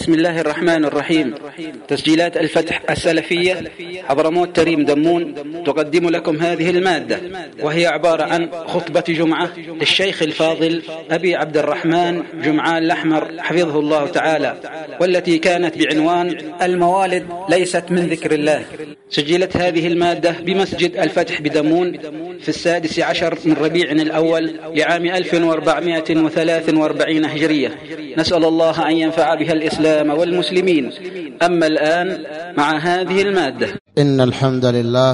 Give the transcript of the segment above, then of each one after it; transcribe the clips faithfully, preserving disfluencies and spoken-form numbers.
بسم الله الرحمن الرحيم. تسجيلات الفتح السلفية حضرموت تريم دمون تقدم لكم هذه المادة، وهي عبارة عن خطبة جمعة للشيخ الفاضل أبي عبد الرحمن جمعان الأحمر حفظه الله تعالى، والتي كانت بعنوان الموالد ليست من ذكر الله. سجلت هذه المادة بمسجد الفتح بدمون في السادس عشر من ربيع الأول لعام ألف وأربعمائة وثلاث وأربعين هجرية. نسأل الله أن ينفع بها الإسلام والمسلمين. أما الآن مع هذه المادة. إن الحمد لله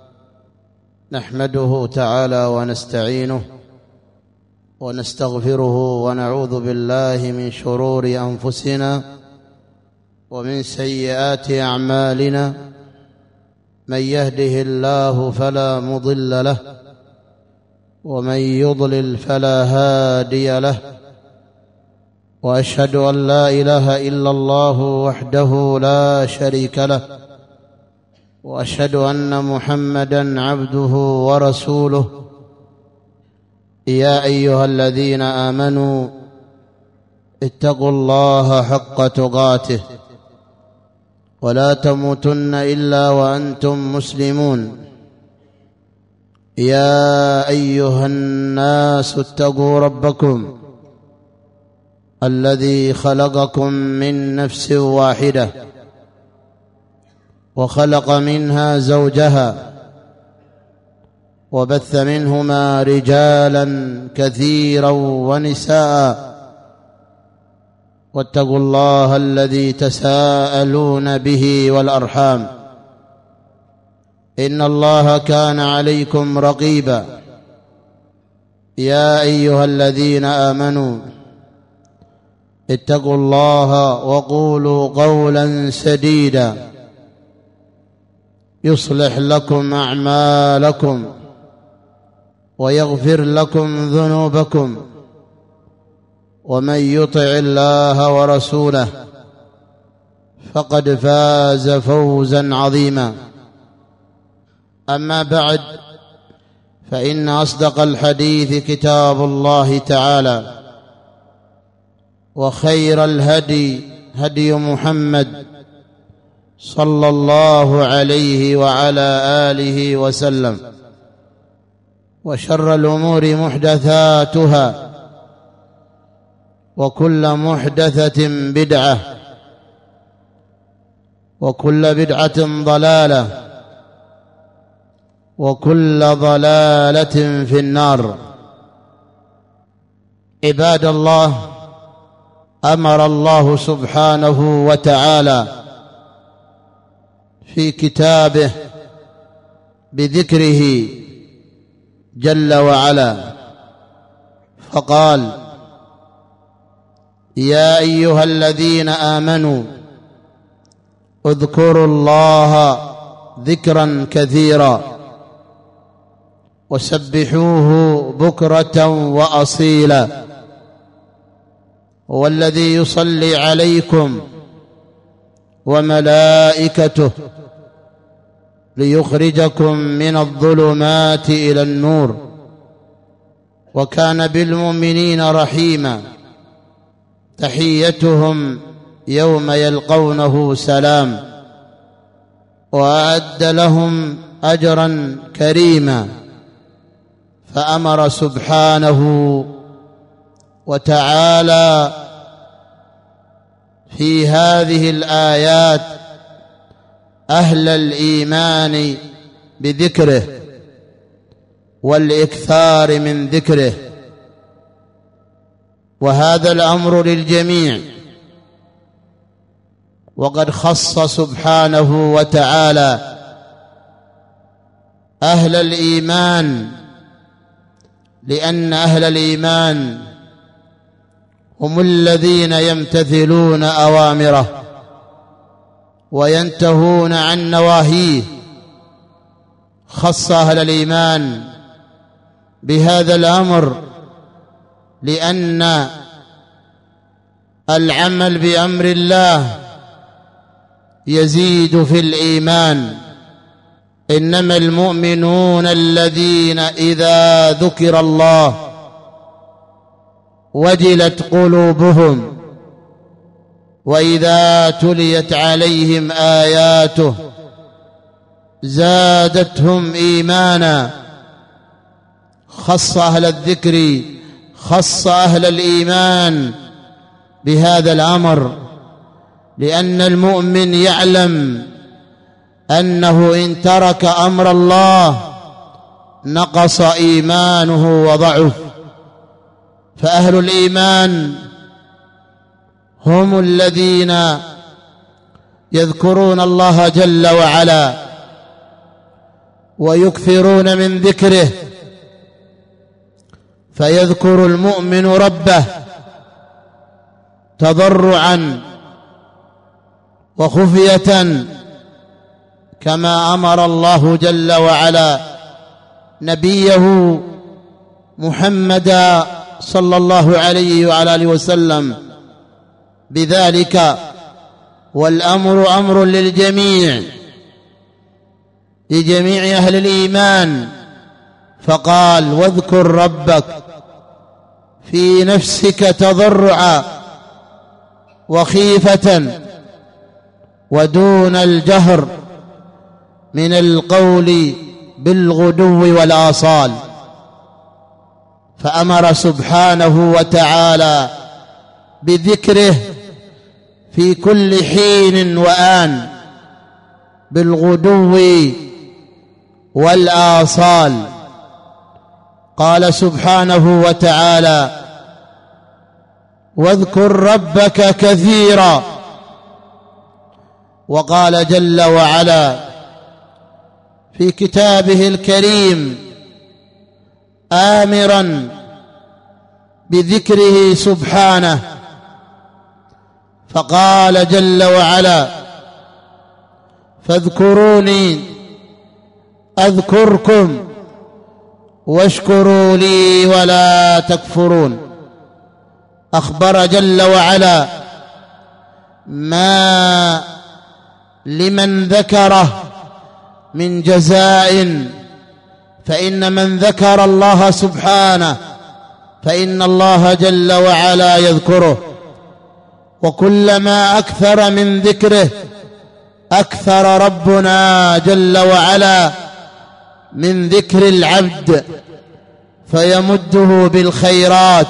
نحمده تعالى ونستعينه ونستغفره ونعوذ بالله من شرور أنفسنا ومن سيئات أعمالنا. من يهده الله فلا مضل له ومن يضلل فلا هادي له، وأشهد أن لا إله إلا الله وحده لا شريك له، وأشهد أن محمدًا عبده ورسوله. يا أيها الذين آمنوا اتقوا الله حق تقاته ولا تموتن إلا وأنتم مسلمون. يا أيها الناس اتقوا ربكم الذي خلقكم من نفس واحدة وخلق منها زوجها وبث منهما رجالا كثيرا ونساء، واتقوا الله الذي تساءلون به والأرحام إن الله كان عليكم رقيبا. يا أيها الذين آمنوا اتقوا الله وقولوا قولا سديدا يصلح لكم أعمالكم ويغفر لكم ذنوبكم، ومن يطع الله ورسوله فقد فاز فوزا عظيما. أما بعد، فإن أصدق الحديث كتاب الله تعالى، وخير الهدي هدي محمد صلى الله عليه وعلى آله وسلم، وشر الأمور محدثاتها، وكل محدثة بدعة، وكل بدعة ضلالة، وكل ضلالة في النار. عباد الله، أمر الله سبحانه وتعالى في كتابه بذكره جل وعلا، فقال: يا أيها الذين آمنوا اذكروا الله ذكرا كثيرا وسبحوه بكرة وأصيلا، هو الذي يصلي عليكم وملائكته ليخرجكم من الظلمات إلى النور، وكان بالمؤمنين رحيما. تحيتهم يوم يلقونه سلام، وأعد لهم أجرا كريما. فأمر سبحانه وتعالى في هذه الآيات أهل الإيمان بذكره والإكثار من ذكره، وهذا الأمر للجميع. وقد خص سبحانه وتعالى أهل الإيمان، لأن أهل الإيمان هم الذين يمتثلون أوامره وينتهون عن نواهيه. خص أهل الإيمان بهذا الأمر لأن العمل بأمر الله يزيد في الإيمان. إنما المؤمنون الذين إذا ذكر الله وجلت قلوبهم وإذا تليت عليهم آياته زادتهم إيمانا. خص أهل الذكر، خص أهل الإيمان بهذا الأمر، لأن المؤمن يعلم أنه إن ترك أمر الله نقص إيمانه وضعف. فأهل الإيمان هم الذين يذكرون الله جل وعلا ويكثرون من ذكره. فيذكر المؤمن ربه تضرعا وخفية كما أمر الله جل وعلا نبيه محمدا صلى الله عليه وعلى آله وسلم بذلك. والأمر أمر للجميع، لجميع أهل الإيمان. فقال: واذكر ربك في نفسك تضرعا وخيفة ودون الجهر من القول بالغدو والآصال. فأمر سبحانه وتعالى بذكره في كل حين وآن بالغدو والآصال. قال سبحانه وتعالى: واذكر ربك كثيرا. وقال جل وعلا في كتابه الكريم آمرا بذكره سبحانه، فقال جل وعلا: فاذكروني أذكركم واشكروا لي ولا تكفرون. أخبر جل وعلا ما لمن ذكره من جزاء. فإن من ذكر الله سبحانه فإن الله جل وعلا يذكره، وكلما أكثر من ذكره أكثر ربنا جل وعلا من ذكر العبد، فيمده بالخيرات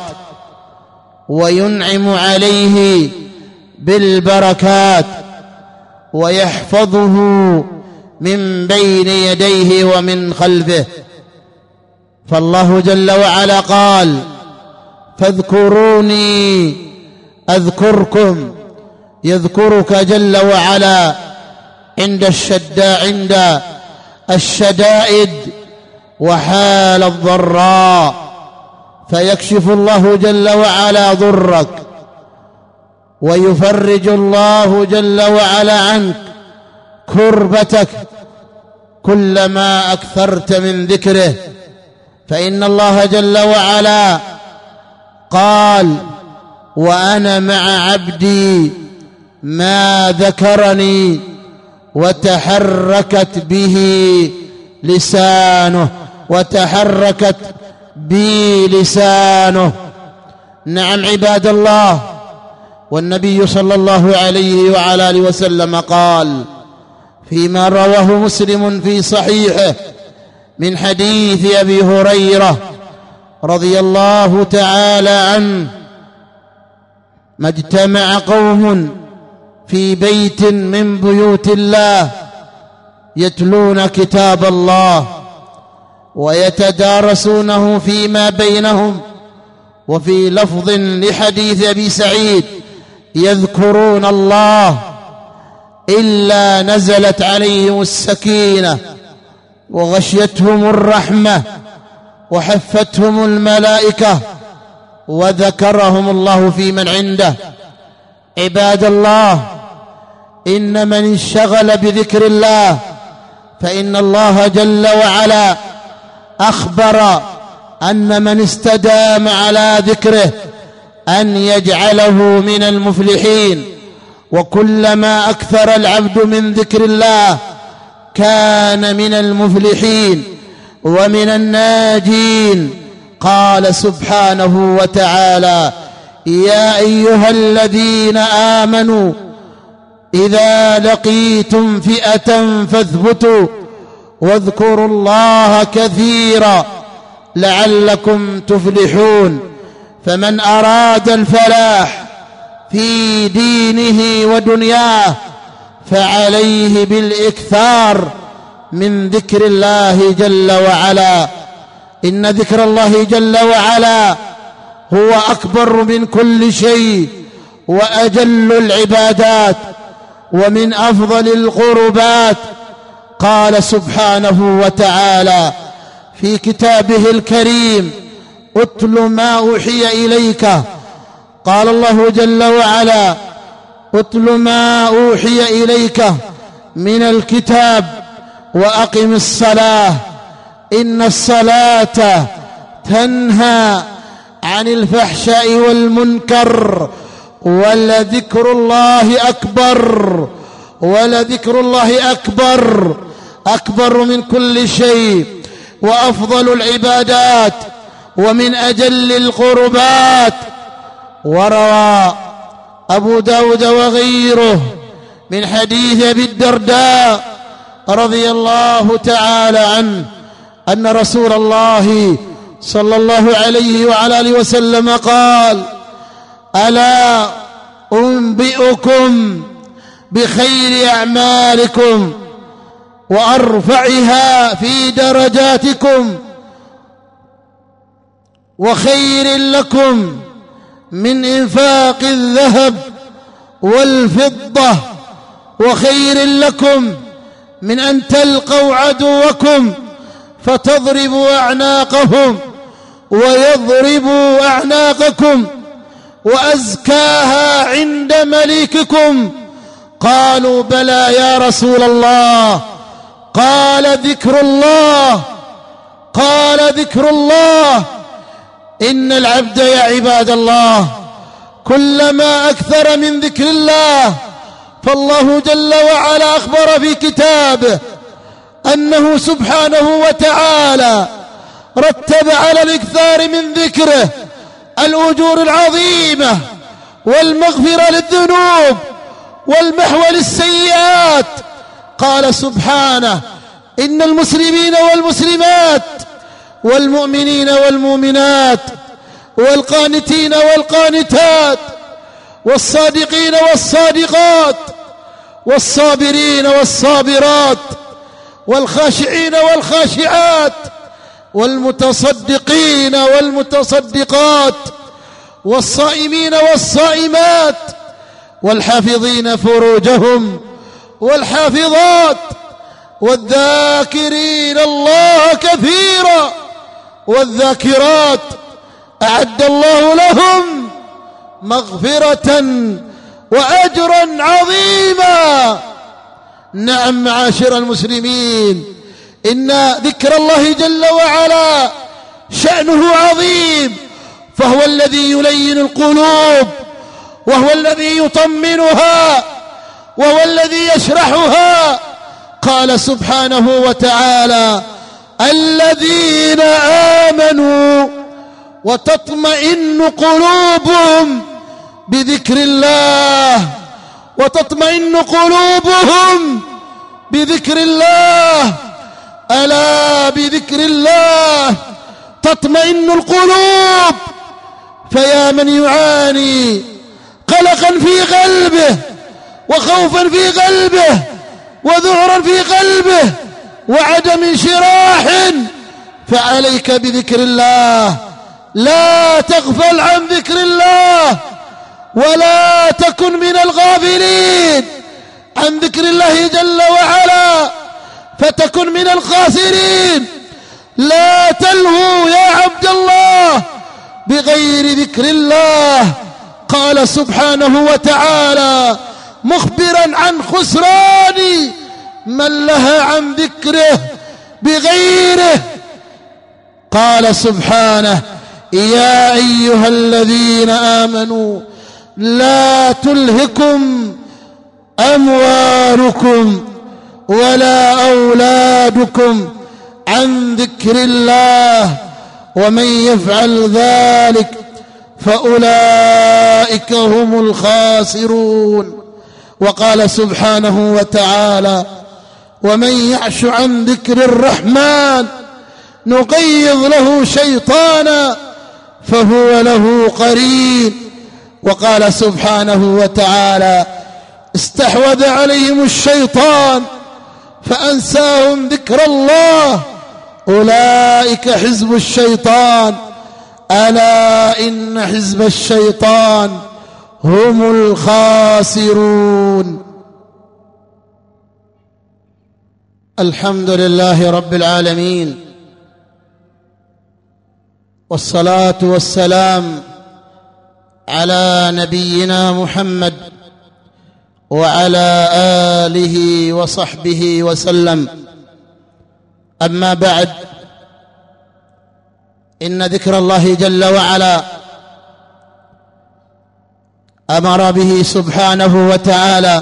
وينعم عليه بالبركات ويحفظه من بين يديه ومن خلفه. فالله جل وعلا قال: فاذكروني أذكركم. يذكرك جل وعلا عند الشداء عند الشدائد وحال الضراء، فيكشف الله جل وعلا ضرك ويفرج الله جل وعلا عنك كربتك كلما أكثرت من ذكره. فإن الله جل وعلا قال: وأنا مع عبدي ما ذكرني وتحركت به لسانه وتحركت بي لسانه. نعم عباد الله. والنبي صلى الله عليه وعلى آله وسلم قال فيما رواه مسلم في صحيحه من حديث أبي هريرة رضي الله تعالى عنه: ما اجتمع قوم في بيت من بيوت الله يتلون كتاب الله ويتدارسونه فيما بينهم. وفي لفظ لحديث أبي سعيد: يذكرون الله إلا نزلت عليهم السكينة وغشيتهم الرحمة وحفتهم الملائكة وذكرهم الله في من عنده. عباد الله، إن من انشغل بذكر الله فإن الله جل وعلا أخبر أن من استدام على ذكره أن يجعله من المفلحين. وكلما أكثر العبد من ذكر الله كان من المفلحين ومن الناجين. قال سبحانه وتعالى: يا أيها الذين آمنوا إذا لقيتم فئة فاثبتوا واذكروا الله كثيرا لعلكم تفلحون. فمن أراد الفلاح في دينه ودنياه فعليه بالإكثار من ذكر الله جل وعلا. إن ذكر الله جل وعلا هو أكبر من كل شيء وأجل العبادات ومن أفضل القربات. قال سبحانه وتعالى في كتابه الكريم: اتل ما أوحي إليك. قال الله جل وعلا: اتل ما أوحي إليك من الكتاب وأقم الصلاة إن الصلاة تنهى عن الفحشاء والمنكر ولذكر الله أكبر ولذكر الله أكبر أكبر من كل شيء وأفضل العبادات ومن أجل القربات. وروى أبو داود وغيره من حديث أبي الدرداء رضي الله تعالى عنه أن رسول الله صلى الله عليه وعلى آله وسلم قال: ألا أنبئكم بخير أعمالكم وأرفعها في درجاتكم وخير لكم من إنفاق الذهب والفضة وخير لكم من أن تلقوا عدوكم فتضربوا أعناقهم ويضربوا أعناقكم وأزكاها عند مليككم. قالوا: بلى يا رسول الله. قال: ذكر الله. قال: ذكر الله. إن العبد يا عباد الله كلما أكثر من ذكر الله، فالله جل وعلا أخبر في كتابه أنه سبحانه وتعالى رتب على الإكثار من ذكره الأجور العظيمة والمغفرة للذنوب والمحو للسيئات. قال سبحانه: إن المسلمين والمسلمات والمؤمنين والمؤمنات والقانتين والقانتات والصادقين والصادقات والصابرين والصابرات والخاشعين والخاشعات والمتصدقين والمتصدقات والصائمين والصائمات والحافظين فروجهم والحافظات والذاكرين الله كثيرا والذاكرات أعد الله لهم مغفرة وأجرا عظيما. نعم معاشر المسلمين، إن ذكر الله جل وعلا شأنه عظيم، فهو الذي يلين القلوب وهو الذي يطمنها وهو الذي يشرحها. قال سبحانه وتعالى: الذين آمنوا وتطمئن قلوبهم بذكر الله وتطمئن قلوبهم بذكر الله. ألا بذكر الله تطمئن القلوب. فيا من يعاني قلقا في قلبه وخوفا في قلبه وذعرا في قلبه وعدم انشراح، فعليك بذكر الله. لا تغفل عن ذكر الله ولا تكن من الغافلين عن ذكر الله جل وعلا فتكن من الخاسرين. لا تلهوا يا عبد الله بغير ذكر الله. قال سبحانه وتعالى مخبرا عن خسران من لها عن ذكره بغيره. قال سبحانه: يا أيها الذين آمنوا لا تلهكم أموالكم ولا أولادكم عن ذكر الله ومن يفعل ذلك فأولئك أولئك هم الخاسرون. وقال سبحانه وتعالى: ومن يعش عن ذكر الرحمن نقيض له شيطانا فهو له قرين. وقال سبحانه وتعالى: استحوذ عليهم الشيطان فأنساهم ذكر الله أولئك حزب الشيطان ألا إن حزب الشيطان هم الخاسرون. الحمد لله رب العالمين، والصلاة والسلام على نبينا محمد وعلى آله وصحبه وسلم. أما بعد، إن ذكر الله جل وعلا أمر به سبحانه وتعالى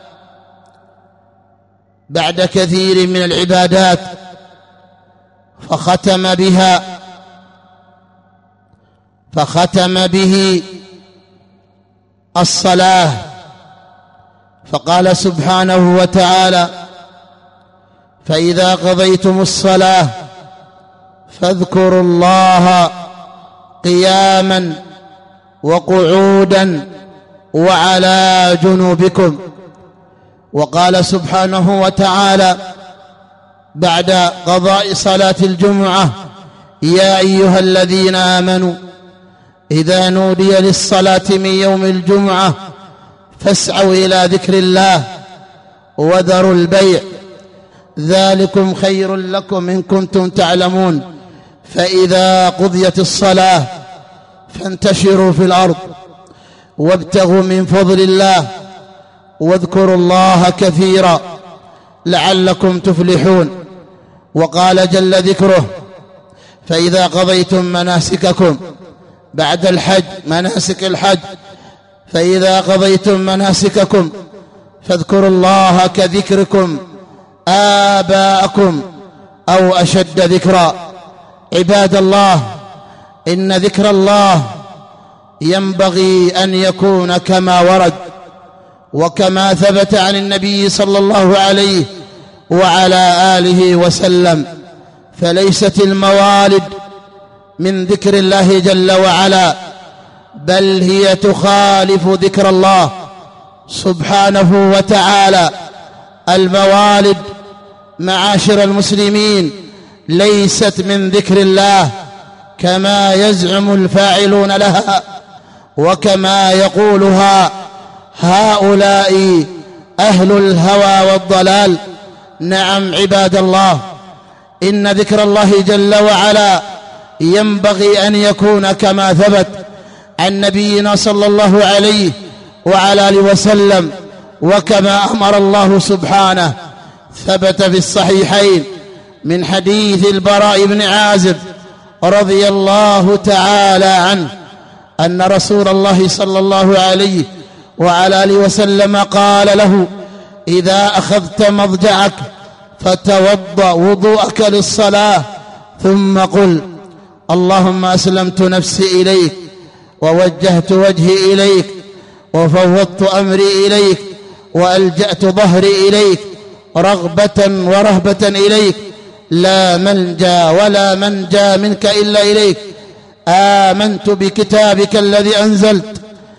بعد كثير من العبادات، فختم بها فختم به الصلاة، فقال سبحانه وتعالى: فإذا قضيتم الصلاة فاذكروا الله قياما وقعودا وعلى جنوبكم. وقال سبحانه وتعالى بعد قضاء صلاة الجمعة: يا أيها الذين آمنوا إذا نودي للصلاة من يوم الجمعة فاسعوا إلى ذكر الله وذروا البيع ذلكم خير لكم إن كنتم تعلمون. فإذا قضيت الصلاة فانتشروا في الأرض وابتغوا من فضل الله واذكروا الله كثيرا لعلكم تفلحون. وقال جل ذكره: فإذا قضيتم مناسككم بعد الحج، مناسك الحج، فإذا قضيتم مناسككم فاذكروا الله كذكركم آباءكم أو أشد ذكرا. عباد الله، إن ذكر الله ينبغي أن يكون كما ورد وكما ثبت عن النبي صلى الله عليه وعلى آله وسلم، فليست الموالد من ذكر الله جل وعلا، بل هي تخالف ذكر الله سبحانه وتعالى. الموالد معاشر المسلمين ليست من ذكر الله كما يزعم الفاعلون لها وكما يقولها هؤلاء أهل الهوى والضلال. نعم عباد الله، إن ذكر الله جل وعلا ينبغي أن يكون كما ثبت عن نبينا صلى الله عليه وعلى آله وسلم وكما أمر الله سبحانه. ثبت في الصحيحين من حديث البراء بن عازب رضي الله تعالى عنه أن رسول الله صلى الله عليه وعلى آله وسلم قال له: إذا أخذت مضجعك فتوضأ وضوءك للصلاة ثم قل: اللهم أسلمت نفسي إليك ووجهت وجهي إليك وفوضت أمري إليك وألجأت ظهري إليك رغبة ورهبة إليك، لا ملجأ ولا منجا منك إلا إليك، آمنت بكتابك الذي أنزلت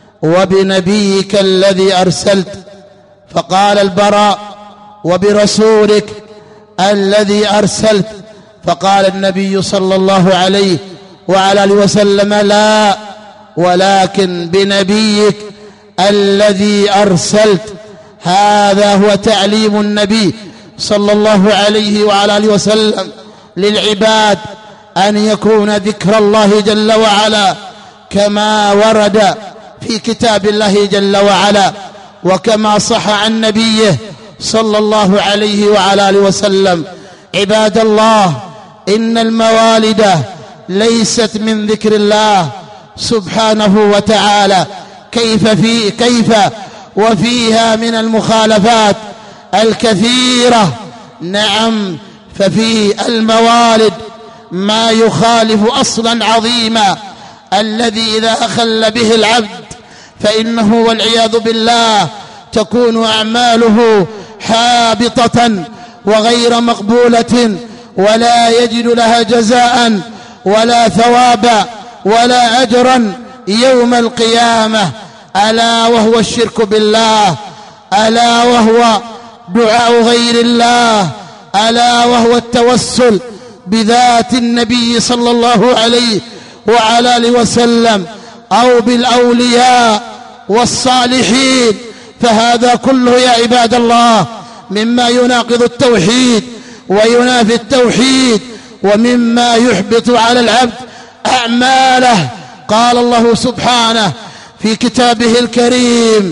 وبنبيك الذي أرسلت. فقال البراء: وبرسولك الذي أرسلت؟ فقال النبي صلى الله عليه وعلى آله وسلم: لا، ولكن بنبيك الذي أرسلت. هذا هو تعليم النبي صلى الله عليه وعلى آله وسلم للعباد، أن يكون ذكر الله جل وعلا كما ورد في كتاب الله جل وعلا وكما صح عن نبيه صلى الله عليه وعلى آله وسلم. عباد الله، إن الموالد ليست من ذكر الله سبحانه وتعالى. كيف في كيف وفيها من المخالفات الكثيرة. نعم، ففي الموالد ما يخالف أصلا عظيما الذي إذا أخل به العبد فإنه والعياذ بالله تكون أعماله حابطة وغير مقبولة، ولا يجد لها جزاء ولا ثوابا ولا أجرا يوم القيامة. ألا وهو الشرك بالله، ألا وهو دعاء غير الله، ألا وهو التوسل بذات النبي صلى الله عليه وعلى آله وسلم أو بالأولياء والصالحين. فهذا كله يا عباد الله مما يناقض التوحيد وينافي التوحيد، ومما يحبط على العبد أعماله. قال الله سبحانه في كتابه الكريم: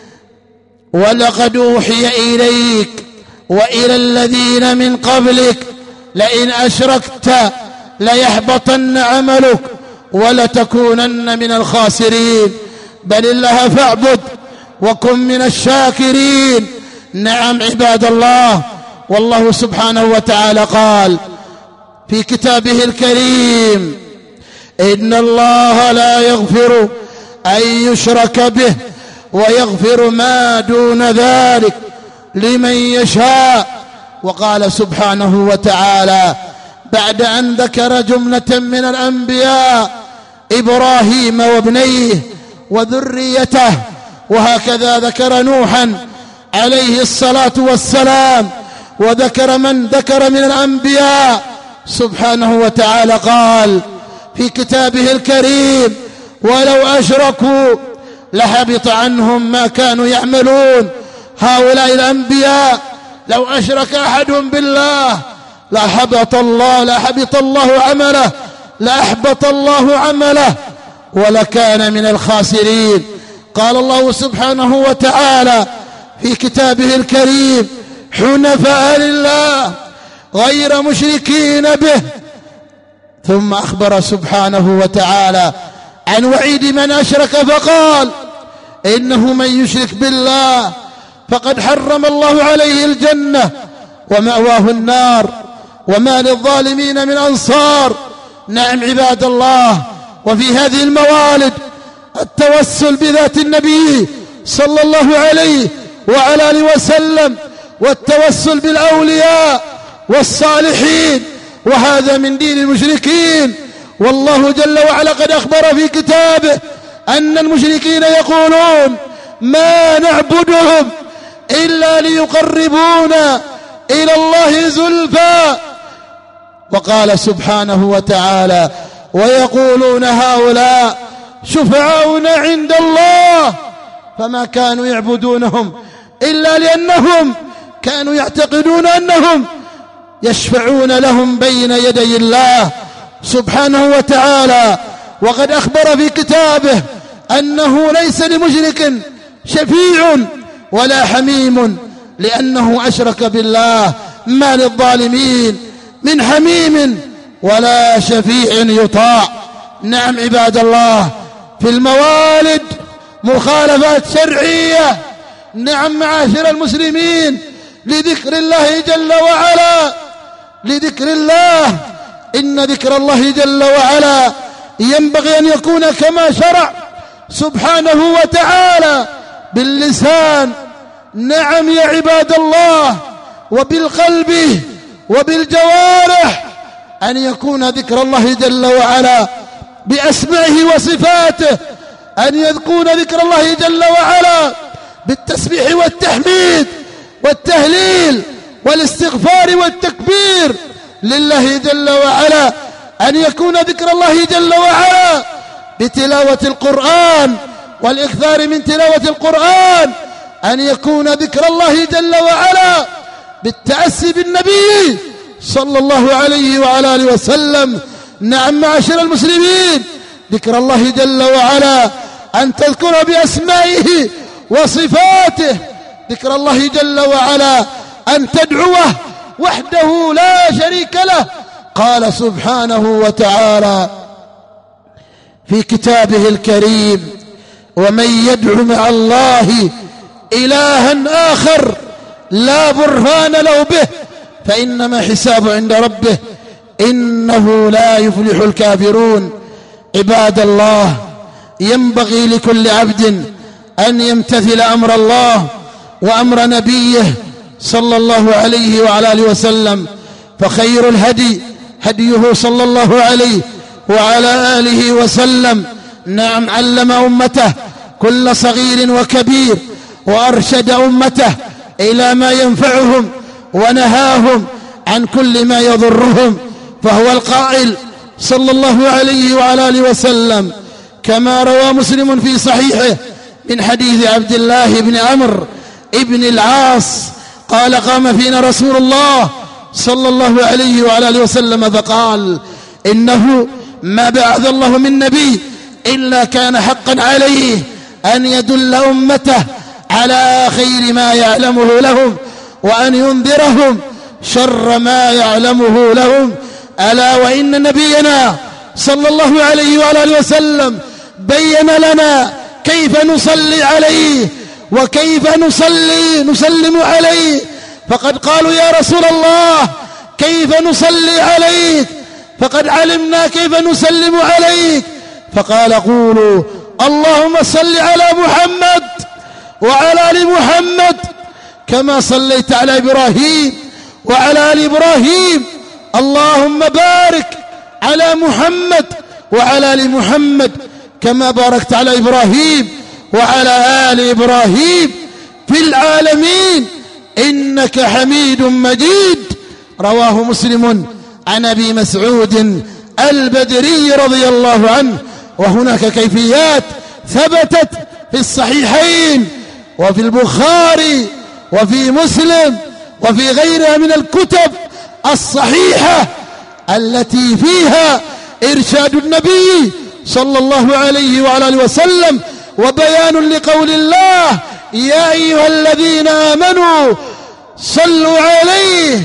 ولقد أوحي إليك وإلى الذين من قبلك لئن أشركت ليحبطن عملك ولتكونن من الخاسرين، بل الله فاعبد وكن من الشاكرين. نعم عباد الله، والله سبحانه وتعالى قال في كتابه الكريم: إن الله لا يغفر أن يشرك به ويغفر ما دون ذلك لمن يشاء. وقال سبحانه وتعالى بعد أن ذكر جملة من الأنبياء إبراهيم وابنيه وذريته، وهكذا ذكر نوحا عليه الصلاة والسلام، وذكر من ذكر من الأنبياء سبحانه وتعالى قال في كتابه الكريم: ولو أشركوا لحبط عنهم ما كانوا يعملون. هؤلاء الأنبياء لو أشرك أحد بالله لحبط الله لحبط الله عمله لأحبط الله عمله ولكان من الخاسرين. قال الله سبحانه وتعالى في كتابه الكريم: حنفاء لله غير مشركين به. ثم أخبر سبحانه وتعالى عن وعيد من أشرك فقال: إنه من يشرك بالله فقد حرم الله عليه الجنة ومأواه النار وما للظالمين من أنصار. نعم عباد الله، وفي هذه الموالد التوسل بذات النبي صلى الله عليه وعلى آله وسلم، والتوسل بالأولياء والصالحين، وهذا من دين المشركين. والله جل وعلا قد أخبر في كتابه أن المشركين يقولون: ما نعبدهم إلا ليقربونا إلى الله زلفى. وقال سبحانه وتعالى: ويقولون هؤلاء شفعاؤنا عند الله، فما كانوا يعبدونهم إلا لأنهم كانوا يعتقدون أنهم يشفعون لهم بين يدي الله سبحانه وتعالى. وقد أخبر في كتابه أنه ليس لمشرك شفيع ولا حميم، لأنه أشرك بالله. ما للظالمين من حميم ولا شفيع يطاع. نعم عباد الله، في الموالد مخالفات شرعية. نعم معاشر المسلمين، لذكر الله جل وعلا، لذكر الله. إن ذكر الله جل وعلا ينبغي أن يكون كما شرع سبحانه وتعالى باللسان. نعم يا عباد الله، وبالقلب وبالجوارح، أن يكون ذكر الله جل وعلا بأسمائه وصفاته، أن يكون ذكر الله جل وعلا بالتسبيح والتحميد والتهليل والاستغفار والتكبير لله جل وعلا، أن يكون ذكر الله جل وعلا بتلاوة القرآن والإكثار من تلاوة القرآن، أن يكون ذكر الله جل وعلا بالتأسي بالنبي صلى الله عليه وعلى آله وسلم. نعم معاشر المسلمين، ذكر الله جل وعلا أن تذكر بأسمائه وصفاته، ذكر الله جل وعلا أن تدعوه وحده لا شريك له. قال سبحانه وتعالى في كتابه الكريم: ومن يدع مع الله إلها آخر لا برهان له به فإنما حسابه عند ربه إنه لا يفلح الكافرون. عباد الله، ينبغي لكل عبد أن يمتثل أمر الله وأمر نبيه صلى الله عليه وعلى آله وسلم، فخير الهدي هديه صلى الله عليه وعلى آله وسلم. نعم، علم أمته كل صغير وكبير، وأرشد أمته إلى ما ينفعهم، ونهاهم عن كل ما يضرهم. فهو القائل صلى الله عليه وعلى آله وسلم كما روى مسلم في صحيحه من حديث عبد الله بن عمرو ابن العاص قال: قام فينا رسول الله صلى الله عليه وعلى آله وسلم فقال: إنه ما بعث الله من نبي إلا كان حقا عليه أن يدل أمته على خير ما يعلمه لهم، وأن ينذرهم شر ما يعلمه لهم. ألا وإن نبينا صلى الله عليه وعلى آله وسلم بين لنا كيف نصلي عليه وكيف نصلي نسلم عليه. فقد قالوا: يا رسول الله كيف نصلي عليك؟ فقد علمنا كيف نسلم عليك. فقال: قولوا اللهم صل على محمد وعلى آل محمد كما صليت على إبراهيم وعلى آل إبراهيم. اللهم بارك على محمد وعلى آل محمد كما باركت على إبراهيم وعلى آل إبراهيم في العالمين إنك حميد مجيد. رواه مسلم عن أبي مسعود البدري رضي الله عنه. وهناك كيفيات ثبتت في الصحيحين وفي البخاري وفي مسلم وفي غيرها من الكتب الصحيحة التي فيها إرشاد النبي صلى الله عليه وعلى آله وسلم وبيان لقول الله: يا أيها الذين آمنوا صلوا عليه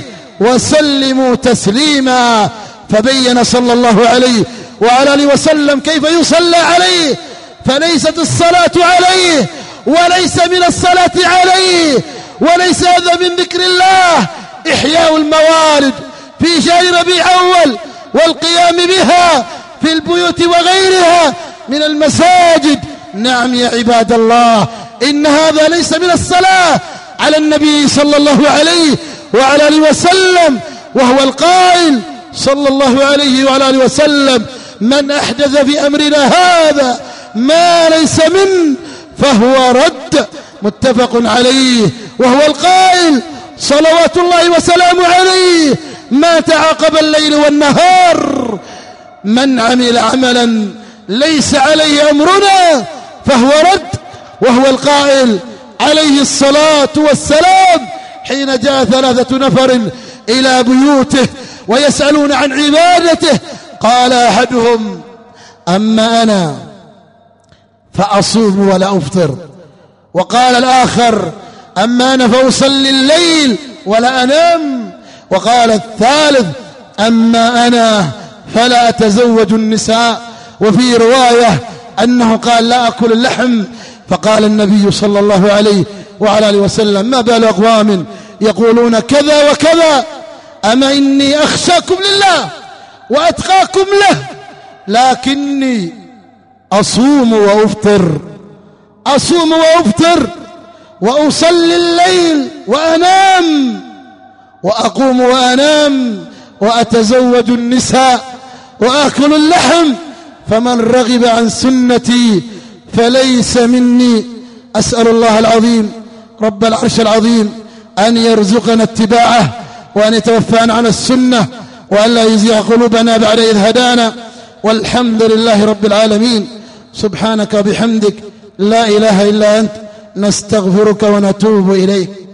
وسلموا تسليما. فبين صلى الله عليه وعلى آله وسلم كيف يصلى عليه، فليست الصلاة عليه وليس من الصلاة عليه وليس هذا من ذكر الله إحياء الموالد في شهر ربيع أول والقيام بها في البيوت وغيرها من المساجد. نعم يا عباد الله، إن هذا ليس من الصلاة على النبي صلى الله عليه وعلى آله وسلم. وهو القائل صلى الله عليه وعلى آله وسلم: من أحدث في أمرنا هذا ما ليس منه فهو رد. متفق عليه. وهو القائل صلوات الله وسلامه عليه: ما تعاقب الليل والنهار من عمل عملا ليس عليه أمرنا فهو رد. وهو القائل عليه الصلاة والسلام حين جاء ثلاثة نفر إلى بيوته ويسألون عن عبادته، قال أحدهم: أما أنا فأصوم ولا أفطر. وقال الآخر: أما أنا فأصلي الليل ولا أنام. وقال الثالث: أما أنا فلا أتزوج النساء. وفي رواية أنه قال: لا أكل اللحم. فقال النبي صلى الله عليه وعلى آله وسلم: ما بال أقوام يقولون كذا وكذا، أما إني أخشاكم لله وأتقاكم له، لكني أصوم وأفطر أصوم وأفطر وأصلي الليل وأنام وأقوم وأنام وأتزوج النساء وأكل اللحم، فمن رغب عن سنتي فليس مني. أسأل الله العظيم رب العرش العظيم أن يرزقنا اتباعه، وأن يتوفانا عن السنة، وأن لا يزيغ قلوبنا بعد إذ هدانا. والحمد لله رب العالمين. سبحانك وبحمدك لا إله إلا أنت، نستغفرك ونتوب إليك.